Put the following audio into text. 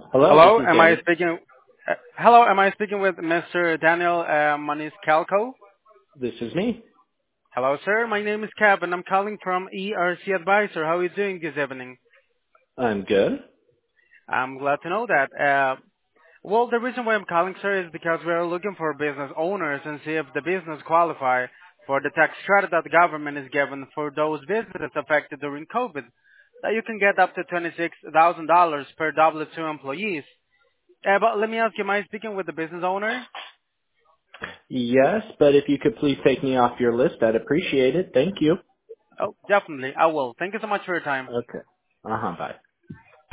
Hello, this Hello, is am I Daniel. speaking? Hello, am I speaking with Mr. Daniel Maniscalco? This is me. Hello, sir. My name is Kev, and I'm calling from ERC Advisor. How are you doing this evening? I'm good. I'm glad to know that. Well, the reason why I'm calling, sir, is because we're looking for business owners and see if the business qualify for the tax credit that the government is giving for those businesses affected during COVID. That you can get up to $26,000 per W-2 employees. But let me ask you, am I speaking with the business owner? Yes, but if you could please take me off your list, I'd appreciate it. Thank you. Oh, definitely. I will. Thank you so much for your time. Okay. Bye.